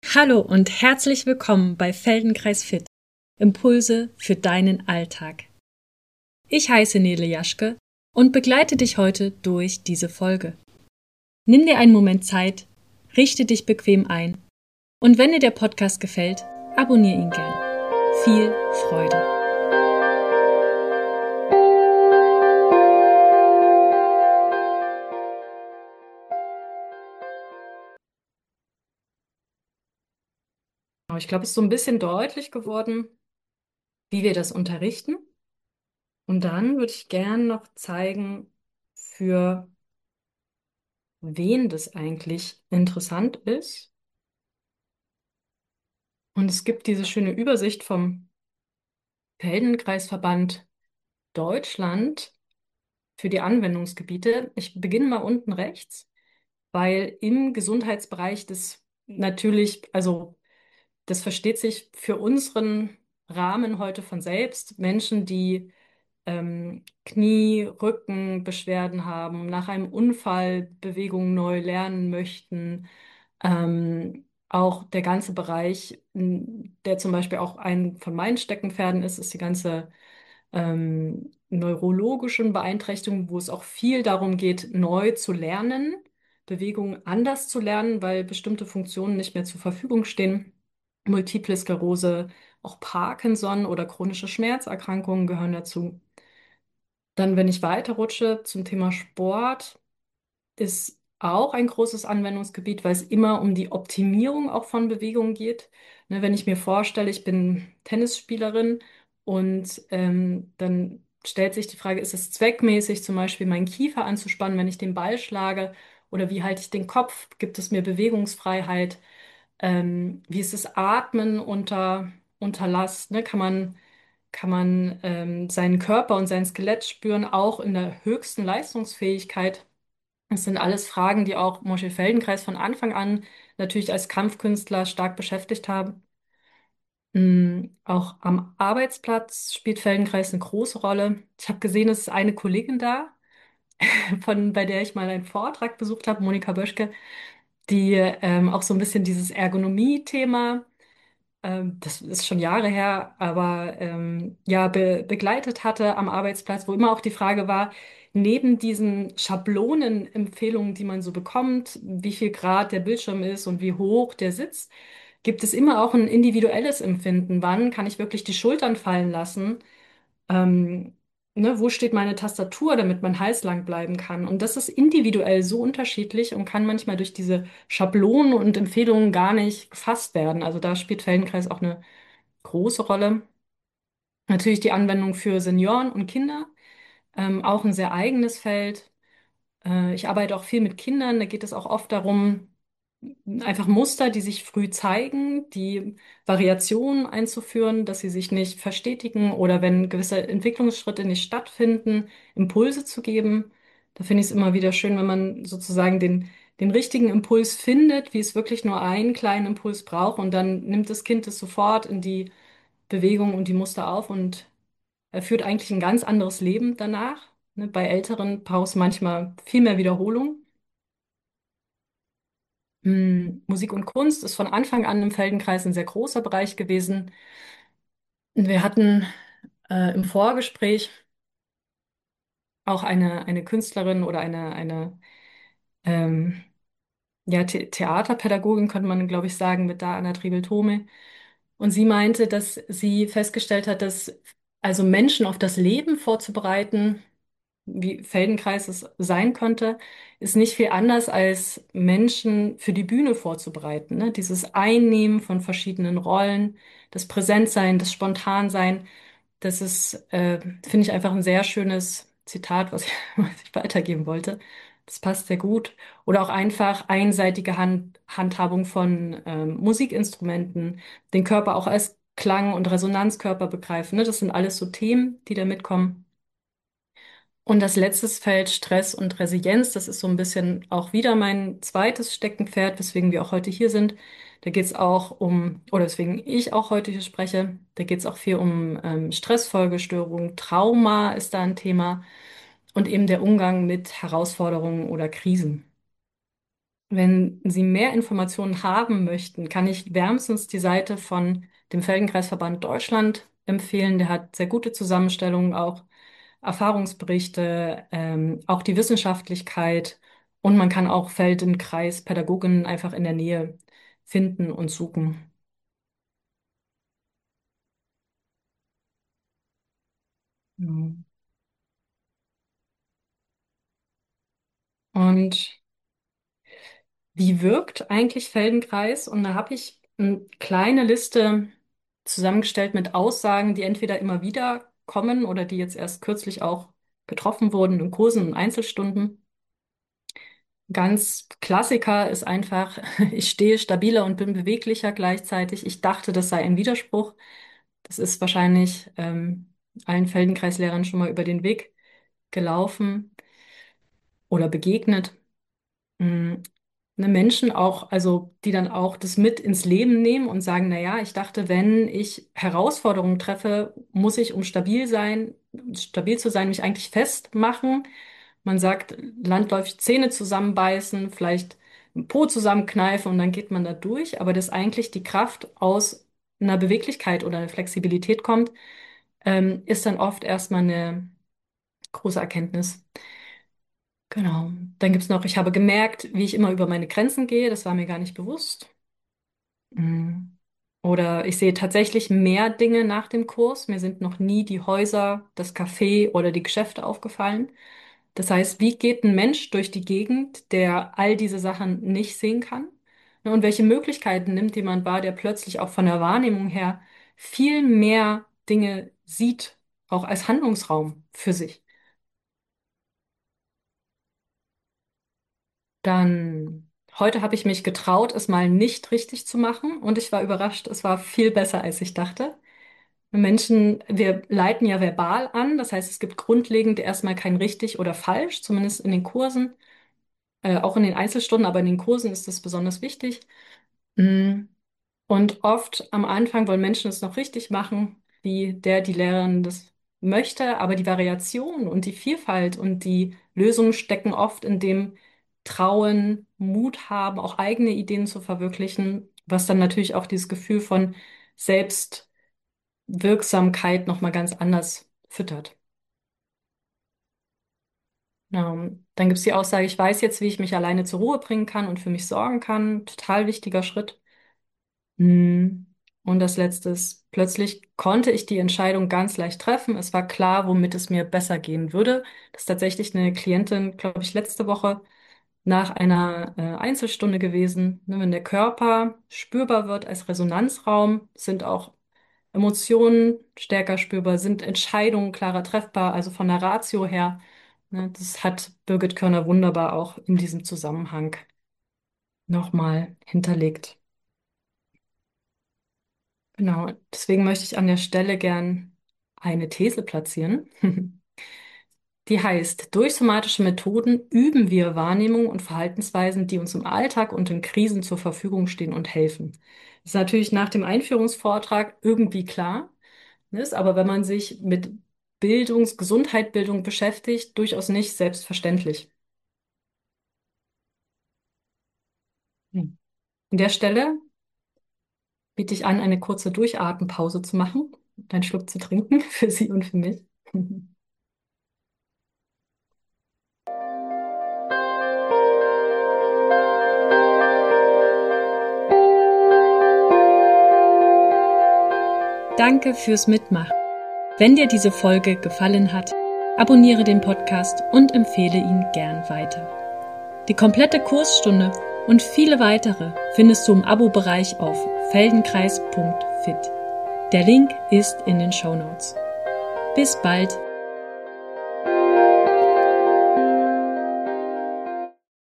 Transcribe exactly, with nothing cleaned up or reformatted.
Hallo und herzlich willkommen bei Feldenkreis Fit. Impulse für deinen Alltag. Ich heiße Nele Jaschke und begleite dich heute durch diese Folge. Nimm dir einen Moment Zeit, richte dich bequem ein und wenn dir der Podcast gefällt, abonniere ihn gern. Viel Freude! Ich glaube, es ist so ein bisschen deutlich geworden, wie wir das unterrichten. Und dann würde ich gern noch zeigen, für wen das eigentlich interessant ist. Und es gibt diese schöne Übersicht vom Feldenkreisverband Deutschland für die Anwendungsgebiete. Ich beginne mal unten rechts, weil im Gesundheitsbereich das natürlich, also das versteht sich für unseren Rahmen heute von selbst. Menschen, die ähm, Knie, Rückenbeschwerden haben, nach einem Unfall Bewegungen neu lernen möchten. Ähm, auch der ganze Bereich, m, der zum Beispiel auch ein von meinen Steckenpferden ist, ist die ganze ähm, neurologischen Beeinträchtigungen, wo es auch viel darum geht, neu zu lernen, Bewegungen anders zu lernen, weil bestimmte Funktionen nicht mehr zur Verfügung stehen. Multiple Sklerose, auch Parkinson oder chronische Schmerzerkrankungen gehören dazu. Dann, wenn ich weiterrutsche zum Thema Sport, ist auch ein großes Anwendungsgebiet, weil es immer um die Optimierung auch von Bewegungen geht. Ne, wenn ich mir vorstelle, ich bin Tennisspielerin und ähm, dann stellt sich die Frage, ist es zweckmäßig, zum Beispiel meinen Kiefer anzuspannen, wenn ich den Ball schlage? Oder wie halte ich den Kopf? Gibt es mir Bewegungsfreiheit? Ähm, wie ist das Atmen unter, unter Last? Ne? Kann man kann man ähm, seinen Körper und sein Skelett spüren, auch in der höchsten Leistungsfähigkeit. Das sind alles Fragen, die auch Moshe Feldenkreis von Anfang an natürlich als Kampfkünstler stark beschäftigt haben. Mm, auch am Arbeitsplatz spielt Feldenkreis eine große Rolle. Ich habe gesehen, es ist eine Kollegin da, von, bei der ich mal einen Vortrag besucht habe, Monika Böschke, die ähm, auch so ein bisschen dieses Ergonomie-Thema, ähm, das ist schon Jahre her, aber ähm, ja, be begleitet hatte am Arbeitsplatz, wo immer auch die Frage war, neben diesen Schablonenempfehlungen, die man so bekommt, wie viel Grad der Bildschirm ist und wie hoch der Sitz, gibt es immer auch ein individuelles Empfinden. Wann kann ich wirklich die Schultern fallen lassen? Ähm, ne, wo steht meine Tastatur, damit mein Hals lang bleiben kann? Und das ist individuell so unterschiedlich und kann manchmal durch diese Schablonen und Empfehlungen gar nicht gefasst werden. Also da spielt Feldenkreis auch eine große Rolle. Natürlich die Anwendung für Senioren und Kinder, ähm, auch ein sehr eigenes Feld. Äh, ich arbeite auch viel mit Kindern, da geht es auch oft darum, einfach Muster, die sich früh zeigen, die Variationen einzuführen, dass sie sich nicht verstetigen oder wenn gewisse Entwicklungsschritte nicht stattfinden, Impulse zu geben. Da finde ich es immer wieder schön, wenn man sozusagen den, den richtigen Impuls findet, wie es wirklich nur einen kleinen Impuls braucht und dann nimmt das Kind es sofort in die Bewegung und die Muster auf und er führt eigentlich ein ganz anderes Leben danach. Ne, bei Älteren braucht es manchmal viel mehr Wiederholung. Hm, Musik und Kunst ist von Anfang an im Feldenkreis ein sehr großer Bereich gewesen. Und wir hatten äh, im Vorgespräch auch eine, eine Künstlerin oder eine, eine ähm, ja, The Theaterpädagogin, könnte man, glaube ich, sagen, mit Dana Triebel-Thome. Und sie meinte, dass sie festgestellt hat, dass also Menschen auf das Leben vorzubereiten, wie Feldenkreis es sein könnte, ist nicht viel anders als Menschen für die Bühne vorzubereiten. Ne? Dieses Einnehmen von verschiedenen Rollen, das Präsentsein, das Spontansein, das ist, äh, finde ich, einfach ein sehr schönes Zitat, was ich, was ich weitergeben wollte. Das passt sehr gut. Oder auch einfach einseitige Hand, Handhabung von ähm, Musikinstrumenten, den Körper auch als Klang- und Resonanzkörper begreifen. Ne? Das sind alles so Themen, die da mitkommen. Und das letzte Feld Stress und Resilienz, das ist so ein bisschen auch wieder mein zweites Steckenpferd, weswegen wir auch heute hier sind. Da geht es auch um, oder weswegen ich auch heute hier spreche, da geht es auch viel um ähm, Stressfolgestörung, Trauma ist da ein Thema und eben der Umgang mit Herausforderungen oder Krisen. Wenn Sie mehr Informationen haben möchten, kann ich wärmstens die Seite von dem Feldenkreisverband Deutschland empfehlen. Der hat sehr gute Zusammenstellungen, auch Erfahrungsberichte, ähm, auch die Wissenschaftlichkeit, und man kann auch Feldenkreispädagoginnen einfach in der Nähe finden und suchen. Ja. Und wie wirkt eigentlich Feldenkreis? Und da habe ich eine kleine Liste zusammengestellt mit Aussagen, die entweder immer wieder kommen oder die jetzt erst kürzlich auch getroffen wurden in Kursen und Einzelstunden. Ganz Klassiker ist einfach, ich stehe stabiler und bin beweglicher gleichzeitig. Ich dachte, das sei ein Widerspruch. Das ist wahrscheinlich ähm, allen Feldenkreislehrern schon mal über den Weg gelaufen oder begegnet. Mm, Ne, Menschen auch, also die dann auch das mit ins Leben nehmen und sagen, na ja, ich dachte, wenn ich Herausforderungen treffe, muss ich, um stabil sein, stabil zu sein, mich eigentlich festmachen. Man sagt, landläufig Zähne zusammenbeißen, vielleicht einen Po zusammenkneifen und dann geht man da durch. Aber dass eigentlich die Kraft aus einer Beweglichkeit oder einer Flexibilität kommt, ähm, ist dann oft erstmal eine große Erkenntnis. Genau. Dann gibt's noch, ich habe gemerkt, wie ich immer über meine Grenzen gehe. Das war mir gar nicht bewusst. Mhm. Oder ich sehe tatsächlich mehr Dinge nach dem Kurs. Mir sind noch nie die Häuser, das Café oder die Geschäfte aufgefallen. Das heißt, wie geht ein Mensch durch die Gegend, der all diese Sachen nicht sehen kann? Ne, und welche Möglichkeiten nimmt jemand wahr, der plötzlich auch von der Wahrnehmung her viel mehr Dinge sieht, auch als Handlungsraum für sich? Dann, heute habe ich mich getraut, es mal nicht richtig zu machen, und ich war überrascht, es war viel besser, als ich dachte. Menschen, wir leiten ja verbal an, das heißt, es gibt grundlegend erstmal kein richtig oder falsch, zumindest in den Kursen, äh, auch in den Einzelstunden, aber in den Kursen ist das besonders wichtig. Mm. Und oft am Anfang wollen Menschen es noch richtig machen, wie der, die Lehrerin das möchte, aber die Variation und die Vielfalt und die Lösungen stecken oft in dem Trauen, Mut haben, auch eigene Ideen zu verwirklichen, was dann natürlich auch dieses Gefühl von Selbstwirksamkeit nochmal ganz anders füttert. Ja, dann gibt es die Aussage, ich weiß jetzt, wie ich mich alleine zur Ruhe bringen kann und für mich sorgen kann. Total wichtiger Schritt. Hm. Und das Letzte ist, plötzlich konnte ich die Entscheidung ganz leicht treffen. Es war klar, womit es mir besser gehen würde. Das ist tatsächlich eine Klientin, glaube ich, letzte Woche nach einer äh, Einzelstunde gewesen. Ne, wenn der Körper spürbar wird als Resonanzraum, sind auch Emotionen stärker spürbar, sind Entscheidungen klarer treffbar, also von der Ratio her. Ne, das hat Birgit Körner wunderbar auch in diesem Zusammenhang nochmal hinterlegt. Genau, deswegen möchte ich an der Stelle gern eine These platzieren. Die heißt, durch somatische Methoden üben wir Wahrnehmung und Verhaltensweisen, die uns im Alltag und in Krisen zur Verfügung stehen und helfen. Das ist natürlich nach dem Einführungsvortrag irgendwie klar, ne, ist aber, wenn man sich mit Bildungs-, Gesundheit, Bildung beschäftigt, durchaus nicht selbstverständlich. Hm. An der Stelle biete ich an, eine kurze Durchatempause zu machen und einen Schluck zu trinken für Sie und für mich. Danke fürs Mitmachen. Wenn dir diese Folge gefallen hat, abonniere den Podcast und empfehle ihn gern weiter. Die komplette Kursstunde und viele weitere findest du im Abo-Bereich auf feldenkreis punkt fit. Der Link ist in den Shownotes. Bis bald!